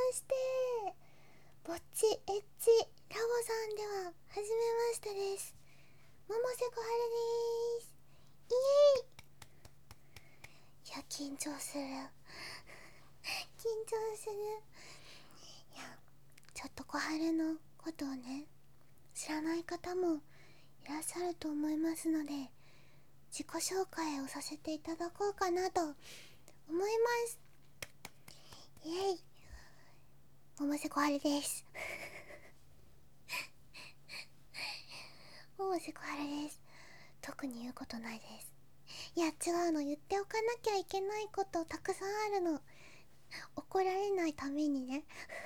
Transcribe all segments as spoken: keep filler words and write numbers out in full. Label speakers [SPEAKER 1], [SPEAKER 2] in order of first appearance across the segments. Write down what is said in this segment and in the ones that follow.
[SPEAKER 1] して。ぼっちエッチラボさんでははじめましてです。百瀬小春です。イエーイ。いや緊張する緊張する。いやちょっと小春のことをね知らない方もいらっしゃると思いますので、自己紹介をさせていただこうかなと思います。イエイ。百瀬小春です百瀬小春です。特に言うことないです。いや違うの、言っておかなきゃいけないことたくさんあるの。怒られないためにね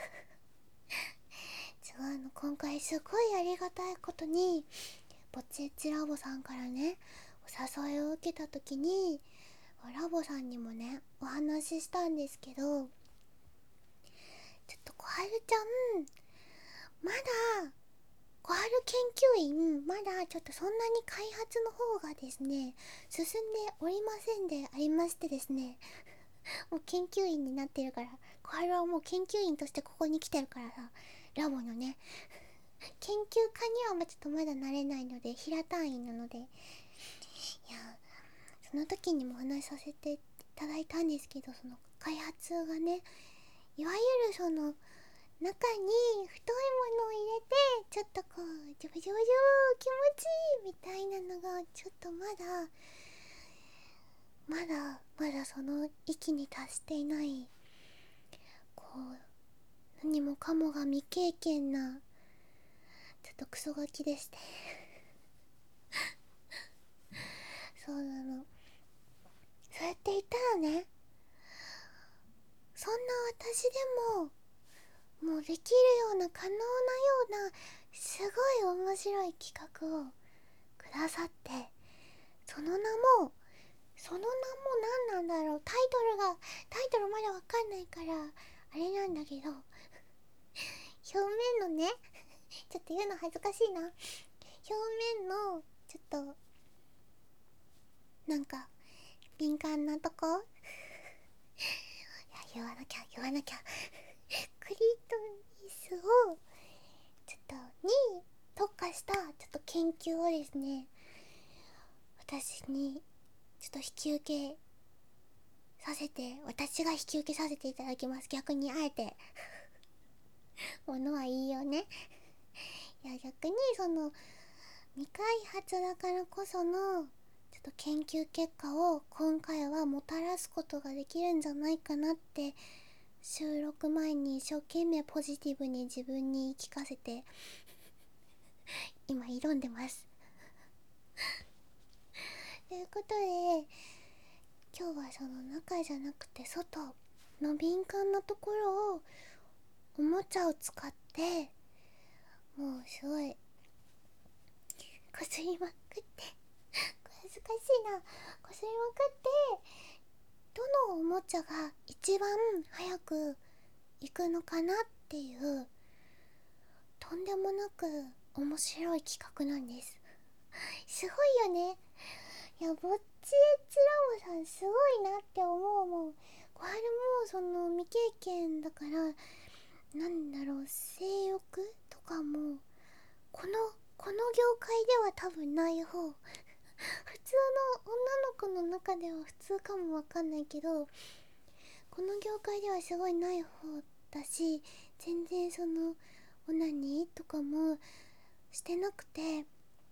[SPEAKER 1] 違うの、今回すごいありがたいことにぼっちエッチラボさんからねお誘いを受けた時に、ラボさんにもねお話ししたんですけど、ちょっと小春ちゃんまだ小春研究員まだちょっとそんなに開発の方がですね進んでおりませんでありましてですね、もう研究員になってるから、小春はもう研究員としてここに来てるからさ、ラボのね研究家にはまちょっとまだなれないので平単位なので、いやその時にもお話しさせていただいたんですけど、その開発がね、いわゆるその中に太いものを入れてちょっとこうジュブジュブジュ気持ちいいみたいなのがちょっとまだまだまだその域に達していない、こう何もかもが未経験なちょっとクソガキでしてそうなの。そうやって言ったらね、そんな私でももうできるような可能なようなすごい面白い企画をくださって、その名もその名も何なんだろう、タイトルがタイトルまだわかんないからあれなんだけど表面のねちょっと言うの恥ずかしいな、表面のちょっとなんか敏感なとこいや言わなきゃ言わなきゃクリトリスをちょっとに特化したちょっと研究をですね、私にちょっと引き受けさせて私が引き受けさせていただきます。逆にあえてものはいいよねいや逆にその未開発だからこそのちょっと研究結果を今回はもたらすことができるんじゃないかなって、収録前に一生懸命ポジティブに自分に言い聞かせて今挑んでますということで、今日はその中じゃなくて外の敏感なところをおもちゃを使って、もうすごいこすりまくって恥ずかしいな、こすりまくってどのおもちゃが一番早く行くのかなっていうとんでもなく面白い企画なんです。すごいよね。いやぼっちエッチラボさんすごいなって思うもん。小春もその未経験だから、なんだろう、性欲とかもこのこの業界では多分ない方普通の女の子の中では普通かもわかんないけど、この業界ではすごいない方だし、全然そのオナニーとかもしてなくて、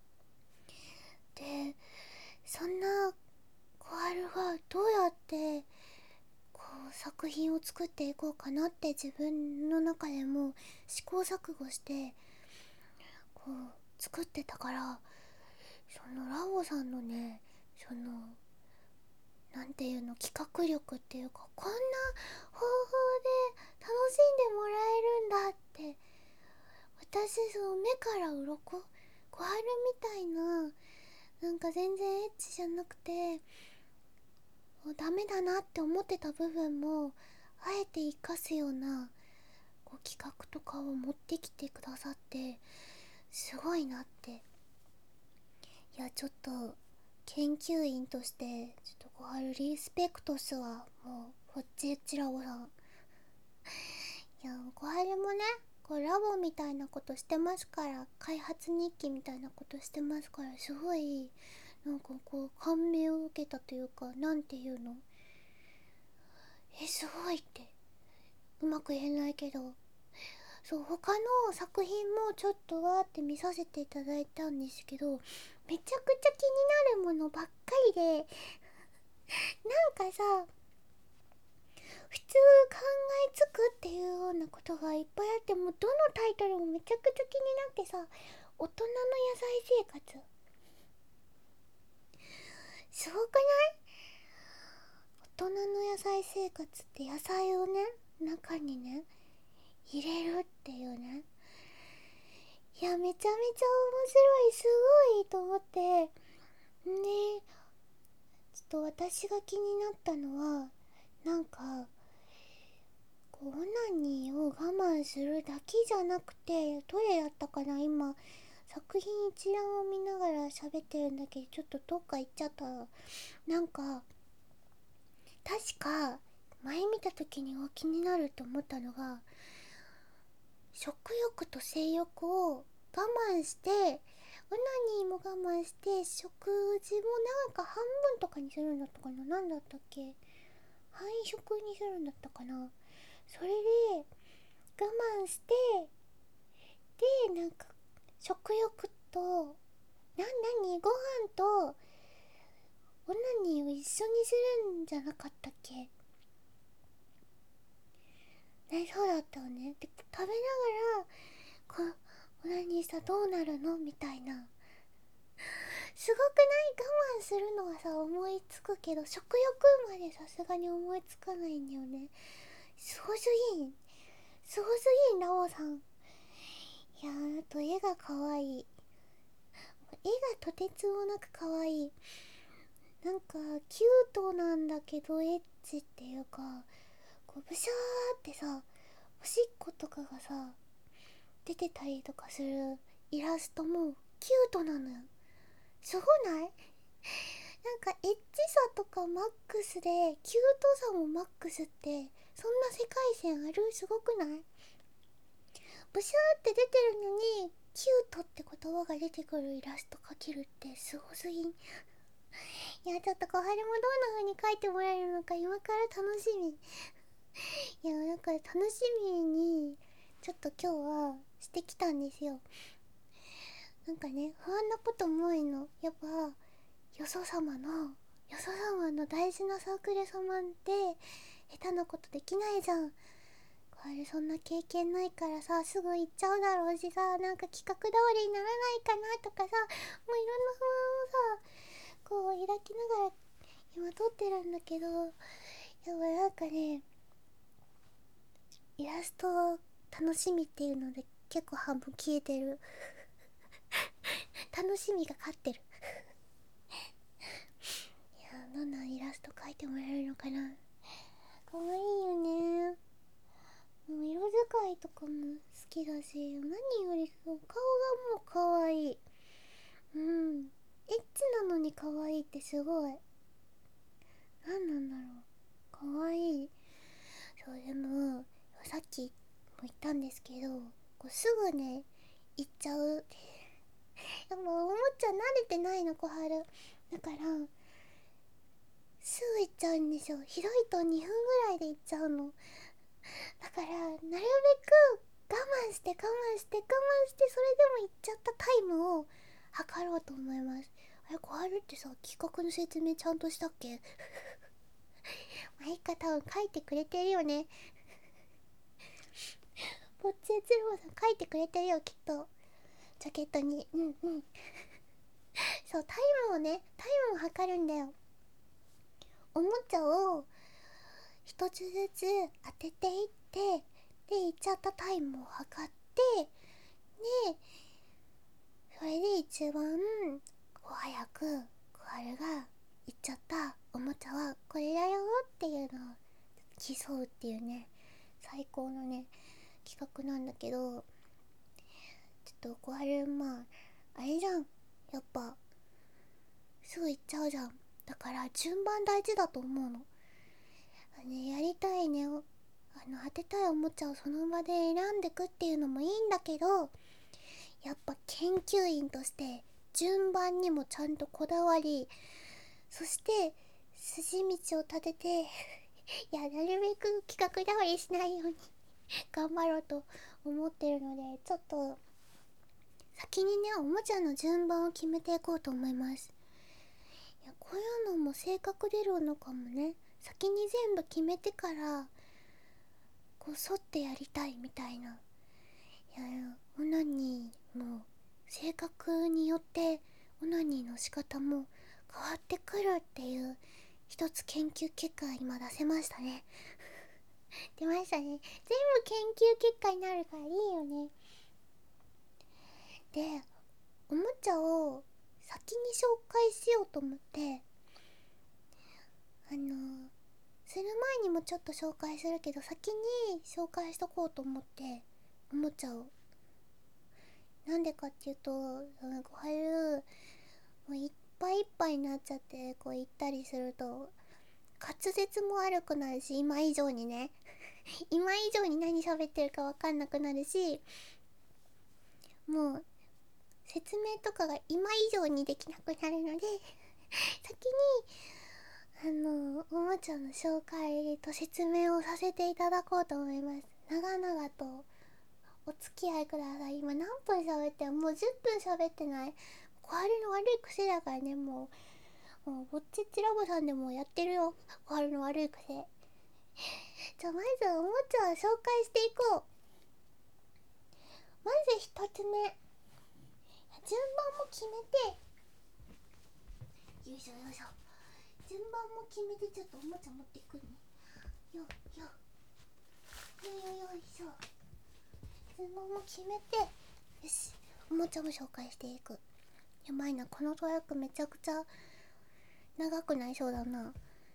[SPEAKER 1] でそんな小春がどうやってこう作品を作っていこうかなって自分の中でも試行錯誤してこう作ってたから、そのラボさんのねそのなんていうの企画力っていうか、こんな方法で楽しんでもらえるんだって、私その目から鱗、小春みたいななんか全然エッチじゃなくてダメだなって思ってた部分もあえて活かすようなこう企画とかを持ってきてくださってすごいなって。いやちょっと研究員としてちょっと小春リスペクトスはもうこっちエッチラボさん。いいや小春もねこうラボみたいなことしてますから、開発日記みたいなことしてますから、すごいなんかこう感銘を受けたというか、なんていうの、えすごいってうまく言えないけど、そう他の作品もちょっとわーって見させていただいたんですけど、めちゃくちゃ気になるものばっかりで、なんかさ普通考えつくっていうようなことがいっぱいあっても、どのタイトルもめちゃくちゃ気になってさ、大人の野菜生活すごくない？大人の野菜生活って野菜をね中にね入れるっていうね、いやめちゃめちゃ面白い、すごいと思ってね。ちょっと私が気になったのは、なんかこうオナニーを我慢するだけじゃなくて、どれやったかな、今作品一覧を見ながら喋ってるんだけど、ちょっとどっか行っちゃった。なんか確か前見た時には気になると思ったのが、食欲と性欲を我慢して、オナニーも我慢して食事もなんか半分とかにするんだったかな、なんだったっけ、半食にするんだったかな。それで我慢して、でなんか食欲とな、なにご飯とオナニーを一緒にするんじゃなかったっけね。そうだったよね。で食べながらこうオナニーしたらどうなるのみたいな、すごくない？我慢するのはさ思いつくけど、食欲までさすがに思いつかないんだよね。すごすぎんすごすぎんラオさん。いやー、あと絵がかわいい、絵がとてつもなくかわいい。なんかキュートなんだけどエッチっていうか、こうブシャーってさおしっことかがさ出てたりとかするイラストもキュートなのよ。すごない？なんかエッチさとかマックスでキュートさもマックスって、そんな世界線ある？すごくない？ブシャーって出てるのにキュートって言葉が出てくるイラスト描けるってすごすぎん？いやちょっと小春もどんな風に描いてもらえるのか今から楽しみ。いやだから楽しみにちょっと今日はしてきたんですよ。なんかね不安なことも多いの。やっぱよそ様のよそ様の大事なサークル様って下手なことできないじゃん。これそんな経験ないからさ、すぐ行っちゃうだろうしさ、なんか企画通りにならないかなとかさ、もういろんな不安をさこう抱きながら今撮ってるんだけど、やっぱなんかねイラスト楽しみっていうので結構半分消えてる楽しみが勝ってるいやどんなイラスト描いてもらえるのかな。かわいいよね。もう色使いとかも好きだし、何より顔がもうかわいい。うん、エッチなのにかわいいってすごい。何なんだろう、かわいい。そうでもさっきも言ったんですけど、こうすぐね行っちゃうってやっぱおもちゃ慣れてないの小春だから、すぐ行っちゃうんですよ。ひどいとにふんぐらいで行っちゃうの。だからなるべく我慢して我慢して我慢して、それでも行っちゃったタイムを測ろうと思います。あれ小春ってさ企画の説明ちゃんとしたっけまあいいか、多分書いてくれてるよねぽっちえつろうさん書いてくれてるよきっと、ジャケットに。うんうんそうタイムをねタイムを測るんだよ。おもちゃを一つずつ当てていって、でいっちゃったタイムを測って、でそれで一番こう早く小春がいっちゃったおもちゃはこれだよっていうのを競うっていうね、最高のね企画なんだけど、ちょっと小春まああれじゃん、やっぱすぐ行っちゃうじゃん。だから順番大事だと思うの。あね、やりたいねあの当てたいおもちゃをその場で選んでくっていうのもいいんだけど、やっぱ研究員として順番にもちゃんとこだわり、そして筋道を立てていや、なるべく企画倒れしないように頑張ろうと思ってるので、ちょっと先にねおもちゃの順番を決めていこうと思います。いや、こういうのも性格出るのかもね。先に全部決めてからこう沿ってやりたいみたいな。いや、オナニーも性格によってオナニーの仕方も変わってくるっていう一つ研究結果が今出せましたね出ましたね。全部研究結果になるからいいよね。で、おもちゃを先に紹介しようと思って、あのする前にもちょっと紹介するけど、先に紹介しとこうと思って、おもちゃを。なんでかっていうと、なんかこういうもういっぱいいっぱいになっちゃって、こう行ったりすると滑舌も悪くなるし、今以上にね今以上に何喋ってるか分かんなくなるし、もう説明とかが今以上にできなくなるので先にあのおもちゃの紹介と説明をさせていただこうと思います。長々とお付き合いください。今何分喋ってる？もうじゅっぷん喋ってない？小春の悪い癖だからね。もうもうぼっちっちラボさんでもやってるよ、小春の悪い癖。じゃあまずおもちゃを紹介していこう。まず一つ目、順番も決めて、よいしょよいしょ、順番も決めて、ちょっとおもちゃ持ってくるね。よよよよよいしょ、順番も決めて、よし、おもちゃも紹介していく。やばいな、このトラックめちゃくちゃ長くなりそうだな。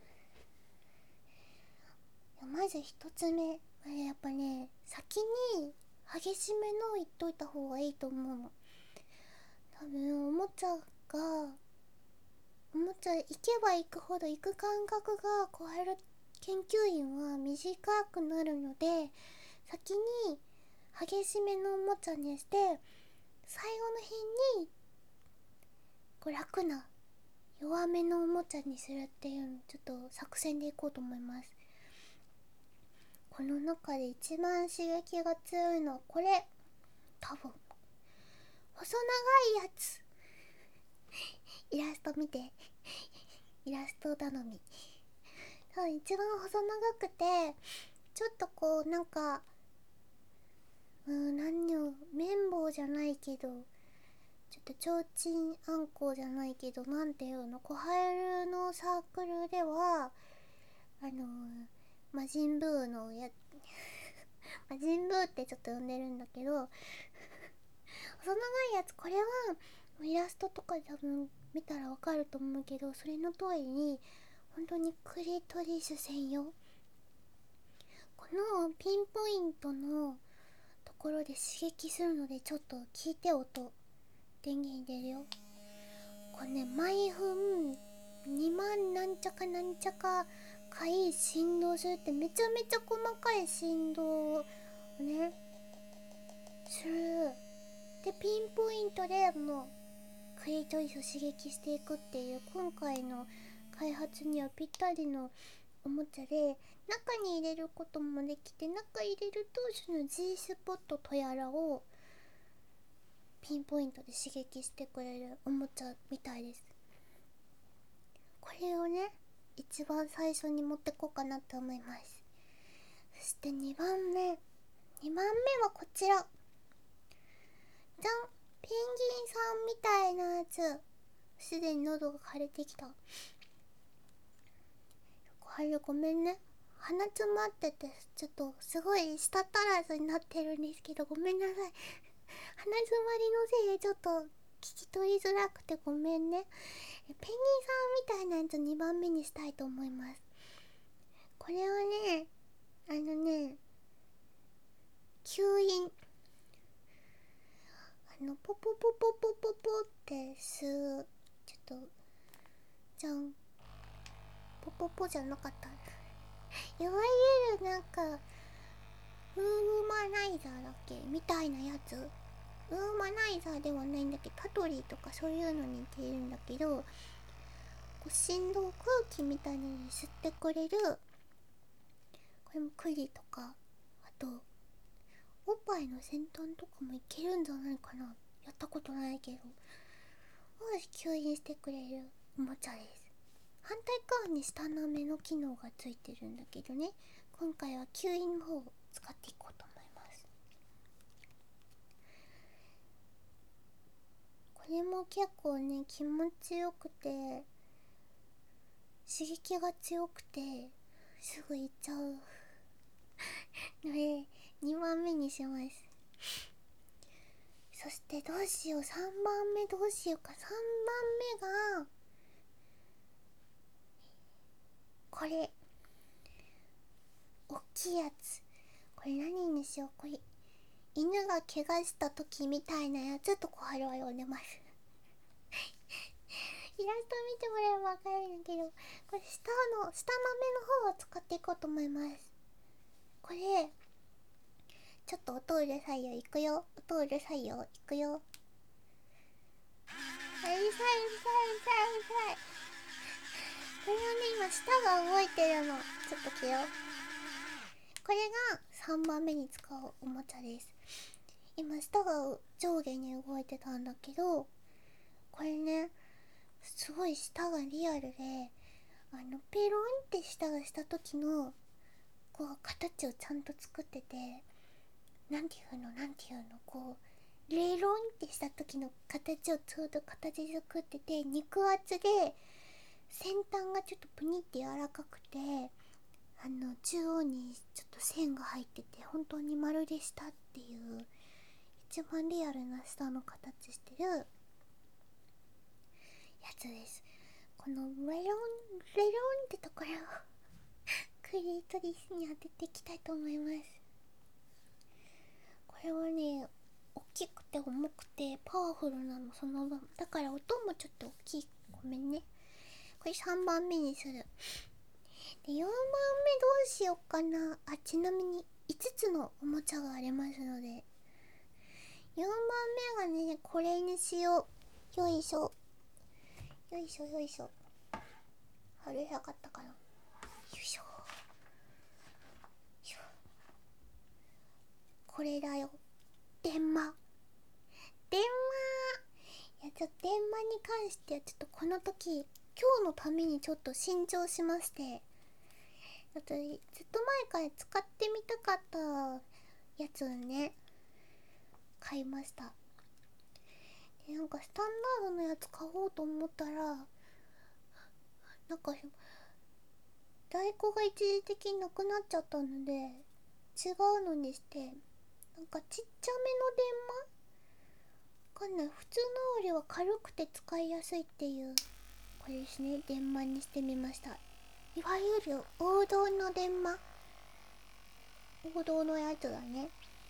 [SPEAKER 1] まず一つ目、やっぱね、先に激しめのを言っといた方がいいと思うの。多分おもちゃがおもちゃ行けば行くほど行く間隔が小春研究員は短くなるので、先に激しめのおもちゃにして、最後の日にこう楽な弱めのおもちゃにするっていうの、ちょっと作戦でいこうと思います。この中で一番刺激が強いのはこれ、多分細長いやつイラスト見てイラスト頼み。多分一番細長くて、ちょっとこうなんかうーん、何を綿棒じゃないけど、ちょっとちょうちんあんこうじゃないけど、なんていうの、小春のサークルではあのー、魔人ブーのや魔人ブーってちょっと呼んでるんだけど細長いやつ、これはイラストとかで多分見たらわかると思うけど、それの通りに本当にクリトリス専用、このピンポイントのところで刺激するので、ちょっと聞いて音、電源入れるよ。これね、毎分にまんなんちゃかなんちゃか回振動するって、めちゃめちゃ細かい振動をねする。でピンポイントでもうクリトリスを刺激していくっていう、今回の開発にはぴったりのおもちゃで、中に入れることもできて、中入れるとその G スポットとやらをピンポイントで刺激してくれるおもちゃみたいです。これをね一番最初に持ってこうかなと思います。そしてにばんめにばんめはこちらじゃん、ペンギンさんみたいなやつ。すでに喉が枯れてきた。これごめんね、鼻詰まっててちょっとすごい舌足らずになってるんですけど、ごめんなさい鼻詰まりのせいでちょっと聞き取りづらくてごめんね。ペンギンさんみたいなやつにばんめにしたいと思います。これはね、あのね吸引、あのポポポポポポポって吸う、ちょっとじゃん、ポポポじゃなかったいわゆるなんかウーマナイザーだっけみたいなやつ。ウーマナイザーではないんだけど、パトリーとかそういうのに似ているんだけど、こう振動、空気みたいなのに吸ってくれる。これも栗とか、あとおっぱいの先端とかもいけるんじゃないかな。やったことないけど、吸引してくれるおもちゃです。反対側に下の目の機能がついてるんだけどね、今回は吸引の方を使っていこうと思います。これも結構ね気持ちよくて、刺激が強くてすぐいっちゃうのでにばんめにします。そしてどうしよう、さんばんめどうしようか。さんばんめがこれ、おっきいやつ。これ何にしよう。これ犬が怪我した時みたいなやつと小春は呼んでますイラスト見てもらえば分かるんだけど、これ下の下豆の方を使っていこうと思います。これちょっと音うるさいよ、いくよ。音うるさいよ、いくよ。うるさいうるさいうるさいうるさい。これはね今舌が動いてるの。ちょっと消よう。これがさんばんめに使うおもちゃです。今舌が上下に動いてたんだけど、これねすごい舌がリアルで、あのペロンって舌がした時のこう形をちゃんと作ってて、なんていうのなんていうのこうレロンってした時の形をちょうど形作ってて、肉厚で先端がちょっとプニって柔らかくて、あの中央にちょっと線が入ってて、本当にまるで舌っていう一番リアルな舌の形してるやつです。このレロンレロンってところをクリトリスに当てていきたいと思います。これはね大きくて重くてパワフルなの、その分だから音もちょっと大きい。ごめんね。これさんばんめにする。でよんばんめどうしようかなあ。ちなみにいつつのおもちゃがありますので、よんばんめがねこれにしよう。よいしょよいしょよいしょ。春早かったかな。よいしょ。これだよ、電話。電話。いやちょっと電話に関してはちょっとこの時今日のためにちょっと新調しまして、あとずっと前から使ってみたかったやつをね買いました。でなんかスタンダードのやつ買おうと思ったら、なんか在庫が一時的になくなっちゃったので違うのにして、なんかちっちゃめの電話わかんない、普通のよりは軽くて使いやすいっていうこれですね、電話にしてみました。いわゆる王道の電話、王道のやつだね。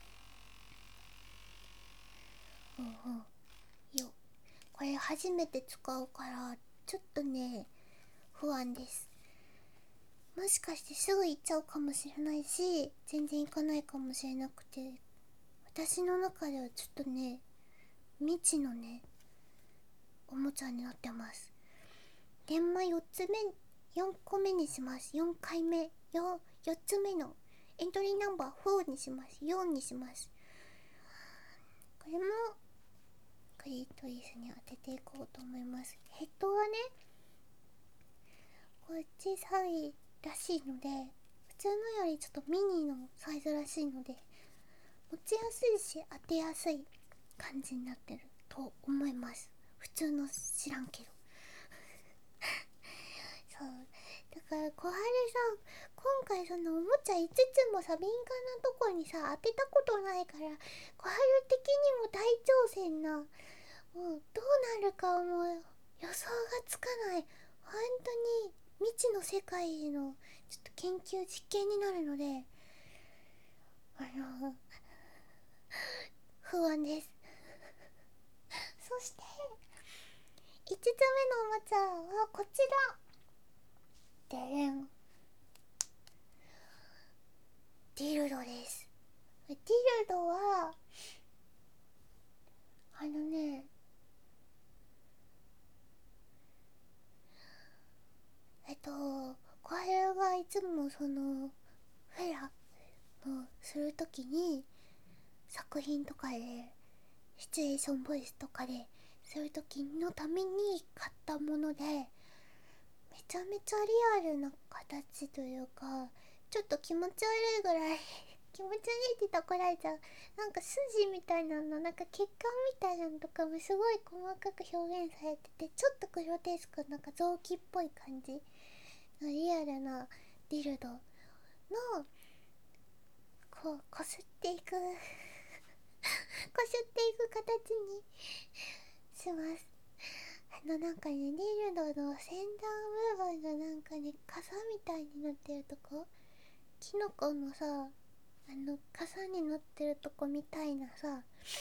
[SPEAKER 1] うんうんよ。これ初めて使うからちょっとね不安です。もしかしてすぐ行っちゃうかもしれないし、全然行かないかもしれなくて、私の中ではちょっとね未知のねおもちゃになってます。電話よっつめよんこめにします。よんかいめ よ, よっつめのエントリーナンバーよんにします。よんにします。これもクリトリスに当てていこうと思います。ヘッドはねこっちサイらしいので、普通のよりちょっとミニのサイズらしいので持ちやすいし当てやすい感じになってると思います。普通の知らんけどそうだから小春さん今回そのおもちゃいつつもさ敏感なとこにさ当てたことないから、小春的にも大挑戦な、もうどうなるかもう予想がつかない、本当に未知の世界へのちょっと研究実験になるので、あの不安ですそしていつつめのおもちゃはこちらでれん、ディルドです。 するときに、作品とかでシチュエーションボイスとかでするときのために買ったもので、めちゃめちゃリアルな形というか、ちょっと気持ち悪いぐらい気持ち悪いって言ったら怒られちゃう。なんか筋みたいなの、なんか血管みたいなのとかもすごい細かく表現されてて、ちょっとグロテスク、なんか臓器っぽい感じのリアルなディルドのこうこすっていくこすっていく形にします。あのなんかね、ディルドの先端部分がなんかね、傘みたいになってるとこ、キノコのさ、あの傘になってるとこみたいなさ、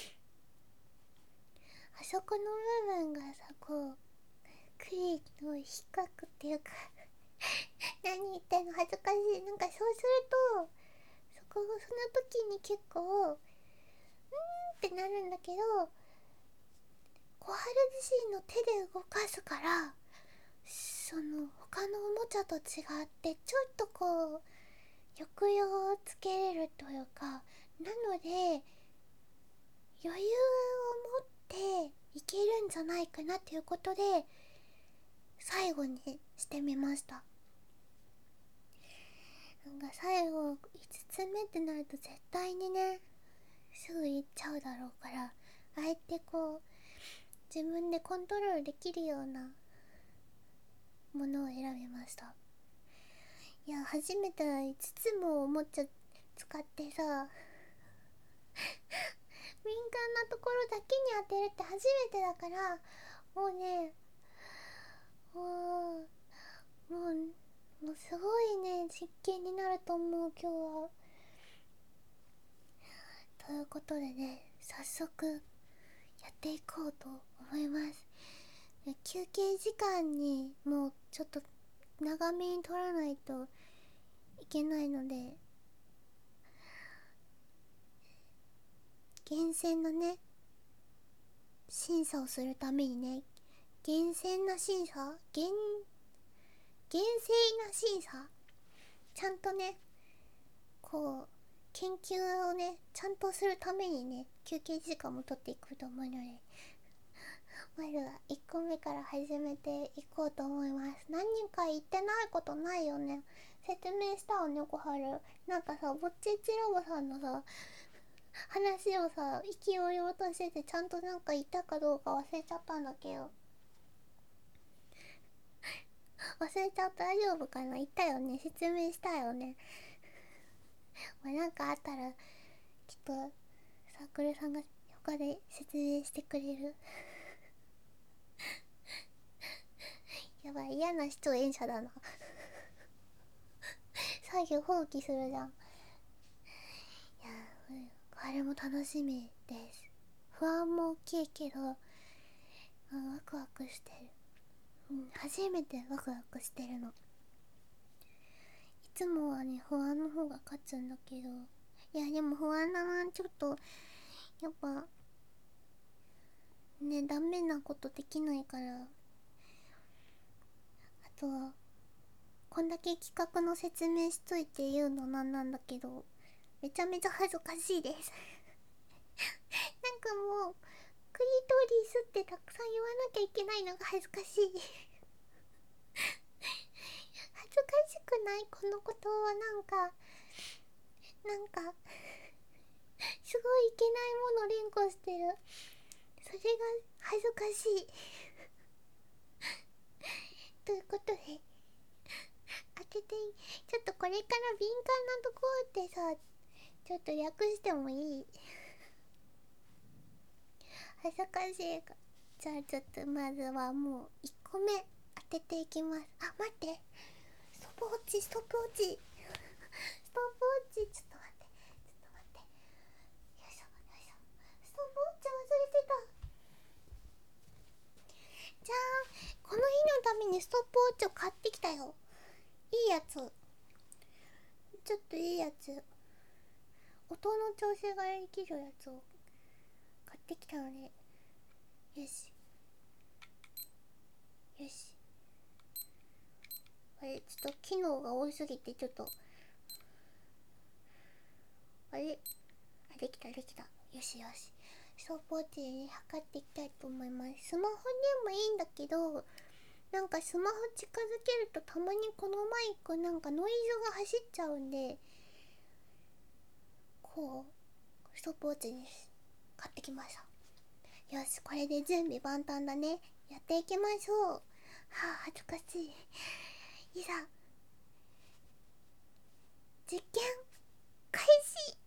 [SPEAKER 1] あそこの部分がさ、こうクリの比較っていうか何言ってんの、恥ずかしい。なんかそうすると、そこその時に結構うーんってなるんだけど、小春自身の手で動かすから、その他のおもちゃと違ってちょっとこう抑揚をつけれるというか、なので余裕を持っていけるんじゃないかなっていうことで最後にしてみました。なんか最後いつつめってなると絶対にね、すぐ行っちゃうだろうから、あえてこう自分でコントロールできるようなものを選びました。いや、初めていつつもおもちゃ使ってさ敏感なところだけに当てるって初めてだから、もうね、もうもうもうすごいね、実験になると思う今日は。ということでね、早速やっていこうと思います。休憩時間にもうちょっと長めに取らないといけないので、厳選のね審査をするためにね、厳選な審査厳厳正な審査、ちゃんとねこう研究をねちゃんとするためにね、休憩時間も取っていくと思うので、まずはいっこめから始めていこうと思います。何人か言ってないことないよね。説明したわね、小春。なんかさ、ぼっちちラボさんのさ話をさ、意気揚々としてて、ちゃんとなんか言ったかどうか忘れちゃったんだけど忘れちゃった。大丈夫かな。言ったよね、説明したよね。まあ、なんかあったらきっとサークルさんが他で説明してくれるやばい、嫌な出演者だな作業放棄するじゃん。いやー、あれも楽しみです。不安も大きいけど、うん、ワクワクしてる。うん、初めてワクワクしてるの。いつもはね、不安の方が勝つんだけど、いやでも不安だな。ちょっとやっぱね、ダメなことできないから。あとはこんだけ企画の説明しといて言うのなんなんだけど、めちゃめちゃ恥ずかしいですなんかもうクリトリスってたくさん言わなきゃいけないのが恥ずかしい恥ずかしくない？このことはなんかなんかすごいいけないもの連呼してる。それが恥ずかしいということで当てて、ちょっとこれから敏感なところってさ、ちょっと略してもいい？恥ずかしいか。じゃあちょっとまずはもういっこめ当てていきます。あ、待って、ストップウォッチ、ストップウォッチストップウォッチ、ちょっと待ってちょっと待って、よいしょよいしょ、ストップウォッチ忘れてた。じゃーん、この日のためにストップウォッチを買ってきたよ。いいやつ、ちょっといいやつ、音の調整ができるやつを買ってきたので、よしよし。あれ、ちょっと機能が多すぎてちょっとあれ、 たできた。よしよし、ストップウォッチで測っていきたいと思います。スマホでもいいんだけど、なんかスマホ近づけるとたまにこのマイクなんかノイズが走っちゃうんで、こうストップウォッチに買ってきました。よし、これで準備万端だね。やっていきましょう。はあ、恥ずかしい。いざ実験開始。